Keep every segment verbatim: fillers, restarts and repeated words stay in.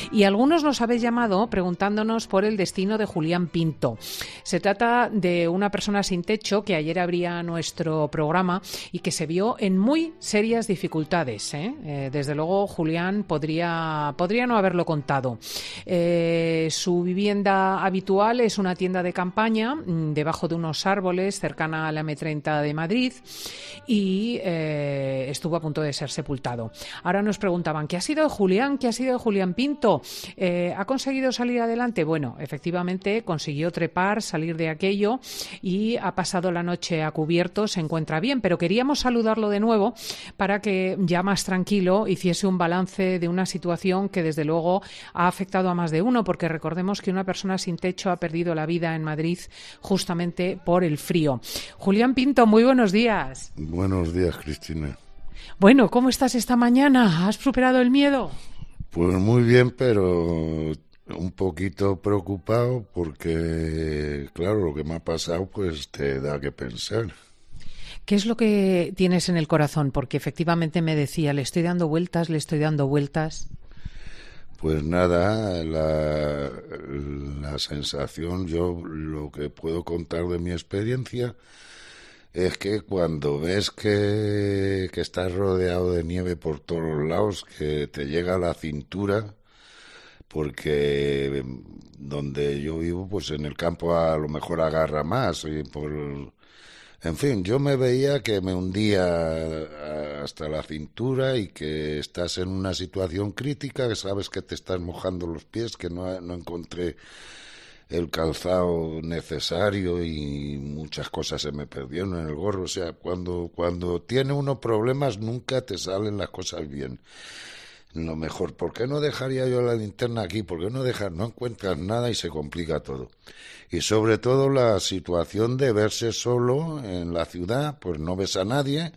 Y algunos nos habéis llamado preguntándonos por el destino de Julián Pinto. Se trata de una persona sin techo que ayer abría nuestro programa y que se vio en muy serias dificultades, ¿eh? Eh, desde luego, Julián podría, podría no haberlo contado. Eh, su vivienda habitual es una tienda de campaña mmm, debajo de unos árboles cercana a la eme treinta de Madrid y eh, estuvo a punto de ser sepultado. Ahora nos preguntaban, ¿qué ha sido de Julián? ¿Qué ha sido de Julián Pinto? Eh, ¿Ha conseguido salir adelante? Bueno, efectivamente consiguió trepar, salir de aquello y ha pasado la noche a cubierto, se encuentra bien, pero queríamos saludarlo de nuevo para que ya más tranquilo hiciese un balance de una situación que desde luego ha afectado a más de uno, porque recordemos que una persona sin techo ha perdido la vida en Madrid justamente por el frío. Julián Pinto, muy buenos días. Buenos días, Cristina. Bueno, ¿cómo estás esta mañana? ¿Has superado el miedo? Pues muy bien, pero un poquito preocupado porque, claro, lo que me ha pasado pues te da que pensar. ¿Qué es lo que tienes en el corazón? Porque efectivamente me decía, le estoy dando vueltas, le estoy dando vueltas. Pues nada, la, la sensación, yo lo que puedo contar de mi experiencia es que cuando ves que, que estás rodeado de nieve por todos lados, que te llega a la cintura, porque donde yo vivo, pues en el campo a lo mejor agarra más, y por, en fin, yo me veía que me hundía hasta la cintura y que estás en una situación crítica, que sabes que te estás mojando los pies, que no, no encontré el calzado necesario y muchas cosas se me perdieron en el gorro. O sea, cuando, cuando tiene uno problemas nunca te salen las cosas bien. Lo mejor, ¿por qué no dejaría yo la linterna aquí? ¿Por qué no dejar? No encuentras nada y se complica todo. Y sobre todo la situación de verse solo en la ciudad, pues no ves a nadie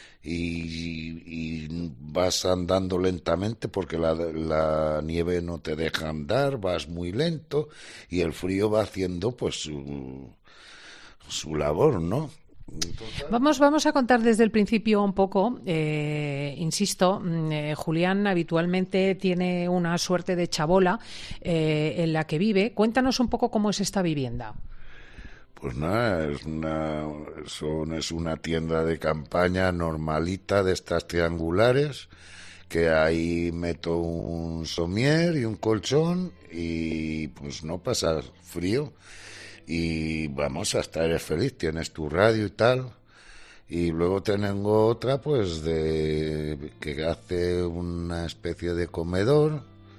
y, y vas andando lentamente porque la, la nieve no te deja andar, vas muy lento y el frío va haciendo pues su, su labor, ¿no? Vamos, vamos a contar desde el principio un poco. Eh, insisto, eh, Julián habitualmente tiene una suerte de chabola eh, en la que vive. Cuéntanos un poco cómo es esta vivienda. Pues nada, es una, son, es una tienda de campaña normalita de estas triangulares, que ahí meto un somier y un colchón y pues no pasas frío. Y vamos, hasta eres feliz, tienes tu radio y tal. Y luego tengo otra, pues, de que hace una especie de comedor.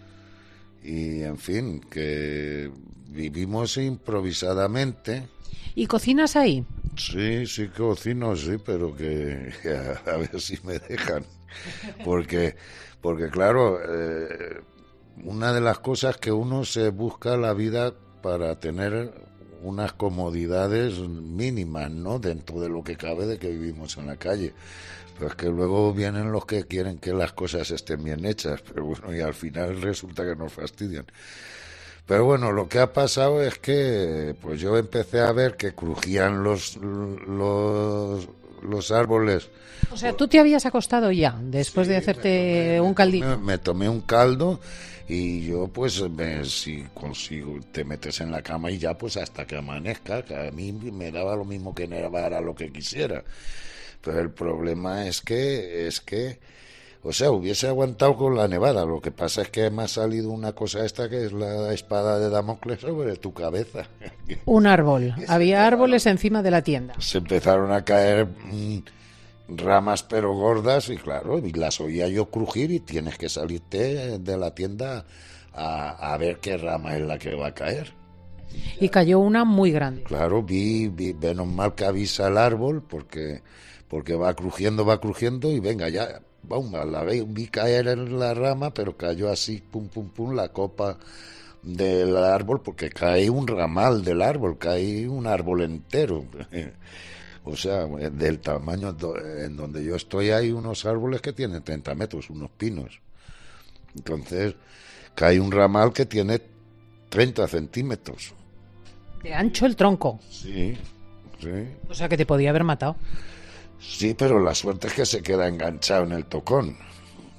Y, en fin, que vivimos improvisadamente. ¿Y cocinas ahí? Sí, sí cocino, sí, pero que a, a ver si me dejan. Porque, porque claro, eh, una de las cosas que uno se busca la vida para tener unas comodidades mínimas, ¿no? Dentro de lo que cabe de que vivimos en la calle. Pero es que luego vienen los que quieren que las cosas estén bien hechas, pero bueno, y al final resulta que nos fastidian. Pero bueno, lo que ha pasado es que pues yo empecé a ver que crujían los los, los árboles. O sea, tú te habías acostado ya, después sí, de hacerte tomé, un caldito. Me, me tomé un caldo y yo pues me, si consigo, te metes en la cama y ya pues hasta que amanezca, que a mí me daba lo mismo que nevara lo que quisiera. Pero el problema es que, es que, o sea, hubiese aguantado con la nevada. Lo que pasa es que me ha salido una cosa esta que es la espada de Damocles sobre tu cabeza. Un árbol. Había árboles encima de la tienda. Se empezaron a caer mmm, ramas pero gordas y claro, y las oía yo crujir y tienes que salirte de la tienda a, a ver qué rama es la que va a caer. Y cayó una muy grande. Claro, vi, vi menos mal que avisa el árbol porque, porque va crujiendo, va crujiendo y venga ya, boom, la vi, vi caer en la rama, pero cayó así, pum, pum, pum, la copa del árbol, porque cae un ramal del árbol, cae un árbol entero. O sea, del tamaño en donde yo estoy hay unos árboles que tienen treinta metros, unos pinos. Entonces, cae un ramal que tiene treinta centímetros. De ancho el tronco. Sí, sí. O sea, que te podía haber matado. Sí, pero la suerte es que se queda enganchado en el tocón.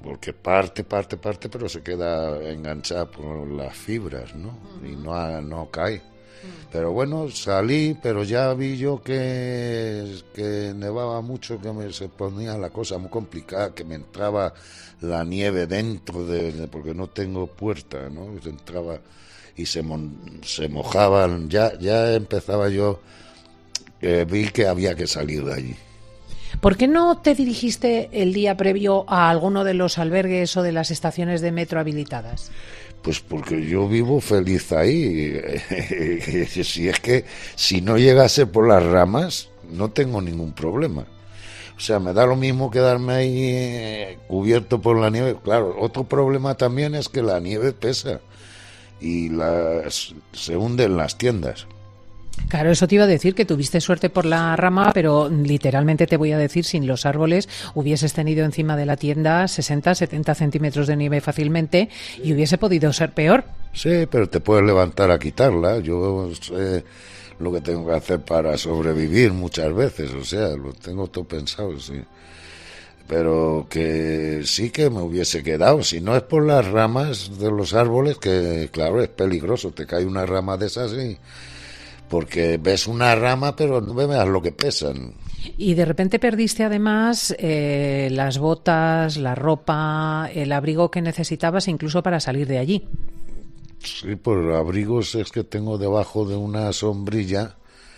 porque parte, parte, parte, pero se queda enganchada por las fibras, ¿no? Uh-huh. Y no, no cae. Uh-huh. Pero bueno, salí, pero ya vi yo que, que nevaba mucho, que me, se ponía la cosa muy complicada, que me entraba la nieve dentro de, de porque no tengo puerta, ¿no? Se entraba y se, mon, se mojaban, ya, ya empezaba yo, eh, vi que había que salir de allí. ¿Por qué no te dirigiste el día previo a alguno de los albergues o de las estaciones de metro habilitadas? Pues porque yo vivo feliz ahí. Si es que si no llegase por las ramas, no tengo ningún problema. O sea, me da lo mismo quedarme ahí eh, cubierto por la nieve. Claro, otro problema también es que la nieve pesa y las, se hunden las tiendas. Claro, eso te iba a decir, que tuviste suerte por la rama, pero literalmente te voy a decir, sin los árboles hubieses tenido encima de la tienda sesenta, setenta centímetros de nieve fácilmente y hubiese podido ser peor. Sí, pero te puedes levantar a quitarla. Yo sé lo que tengo que hacer para sobrevivir muchas veces, o sea, lo tengo todo pensado, sí. Pero que sí que me hubiese quedado, si no es por las ramas de los árboles, que claro, es peligroso, te cae una rama de esas y... porque ves una rama, pero no veas lo que pesan. Y de repente perdiste además eh, las botas, la ropa, el abrigo que necesitabas incluso para salir de allí. Sí, por abrigos es que tengo debajo de una sombrilla,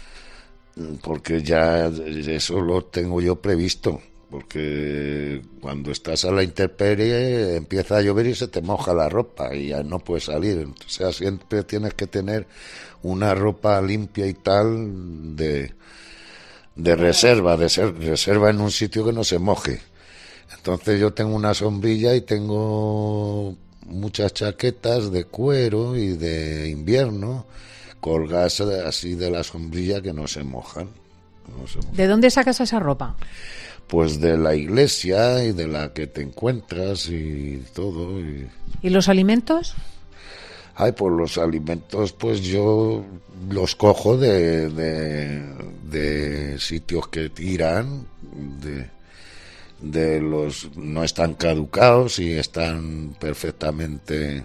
porque ya eso lo tengo yo previsto, porque cuando estás a la intemperie empieza a llover y se te moja la ropa y ya no puedes salir. O sea, siempre tienes que tener una ropa limpia y tal de, de reserva, de ser reserva en un sitio que no se moje. Entonces yo tengo una sombrilla y tengo muchas chaquetas de cuero y de invierno colgadas así de la sombrilla que no se mojan. No se mojan. ¿De dónde sacas esa ropa? Pues de la iglesia y de la que te encuentras y todo. ¿Y, ¿Y los alimentos? Ay, pues los alimentos, pues yo los cojo de, de, de sitios que tiran, de, de los no están caducados y están perfectamente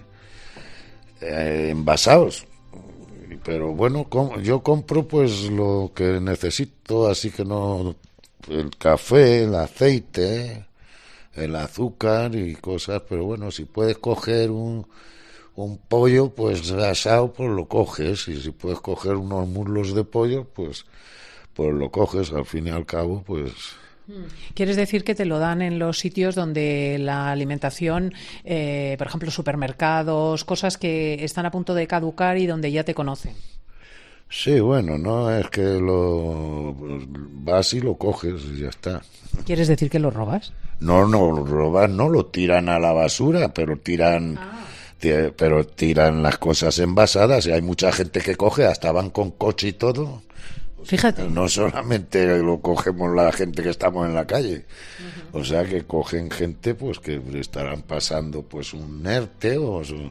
eh, envasados. Pero bueno, com, yo compro pues lo que necesito, así que no, el café, el aceite, el azúcar y cosas, pero bueno, si puedes coger un un pollo, pues asado, pues lo coges, y si puedes coger unos muslos de pollo, pues, pues lo coges, al fin y al cabo, pues... ¿Quieres decir que te lo dan en los sitios donde la alimentación, eh, por ejemplo, supermercados, cosas que están a punto de caducar y donde ya te conocen? Sí, bueno, no es que lo pues, vas y lo coges y ya está. ¿Quieres decir que lo robas? No, no, lo robas, no, lo tiran a la basura, pero tiran... Ah. Pero tiran las cosas envasadas y hay mucha gente que coge, hasta van con coche y todo. Fíjate. No solamente lo cogemos la gente que estamos en la calle, uh-huh. O sea que cogen gente pues que estarán pasando pues un ERTE o son,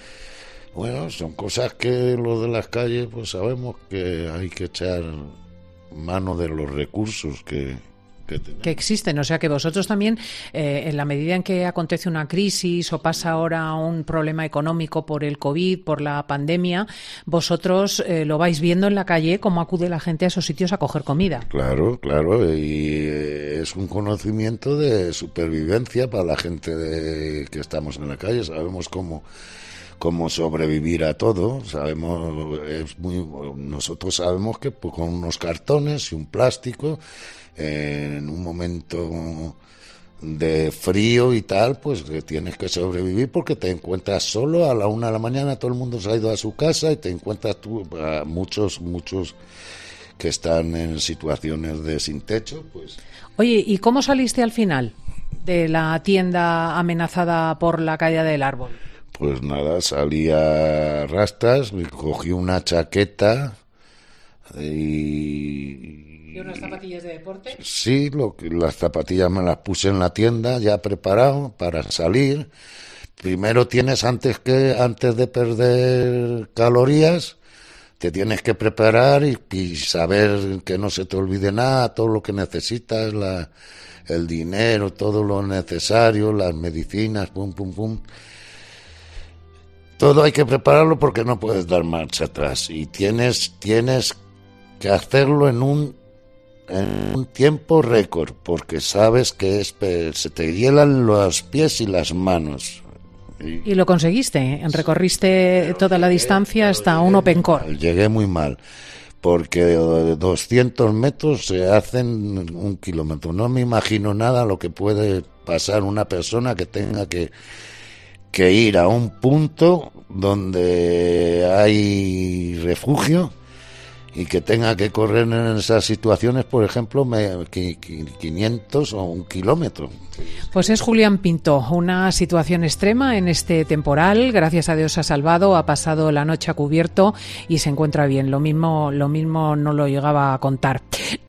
bueno, son cosas que los de las calles pues sabemos que hay que echar mano de los recursos que Que, que existen, o sea que vosotros también, eh, en la medida en que acontece una crisis o pasa ahora un problema económico por el COVID, por la pandemia, vosotros eh, lo vais viendo en la calle, cómo acude la gente a esos sitios a coger comida. Claro, claro, y es un conocimiento de supervivencia para la gente de, que estamos en la calle, sabemos cómo cómo sobrevivir a todo, sabemos, es muy, nosotros sabemos que pues, con unos cartones y un plástico, en un momento de frío y tal, pues que tienes que sobrevivir porque te encuentras solo a la una de la mañana, todo el mundo se ha ido a su casa y te encuentras tú, a muchos, muchos que están en situaciones de sin techo, pues. Oye, ¿y cómo saliste al final de la tienda amenazada por la caída del árbol? Pues nada, salí a rastras, me cogí una chaqueta y... ¿Y unas zapatillas de deporte? Sí, lo, las zapatillas me las puse en la tienda ya preparado para salir. Primero tienes, antes que antes de perder calorías, te tienes que preparar y, y saber que no se te olvide nada, todo lo que necesitas, la, el dinero, todo lo necesario, las medicinas, pum, pum, pum. Todo hay que prepararlo porque no puedes dar marcha atrás y tienes, tienes que hacerlo en un, en un tiempo récord, porque sabes que es, se te hielan los pies y las manos. Y, y lo conseguiste, recorriste toda la distancia hasta un Open Core. Llegué muy mal, porque de doscientos metros se hacen un kilómetro. No me imagino nada lo que puede pasar una persona que tenga que, que ir a un punto donde hay refugio y que tenga que correr en esas situaciones, por ejemplo, quinientos o un kilómetro. Pues es Julián Pinto, una situación extrema en este temporal. Gracias a Dios ha salvado, ha pasado la noche a cubierto y se encuentra bien. Lo mismo, lo mismo no lo llegaba a contar.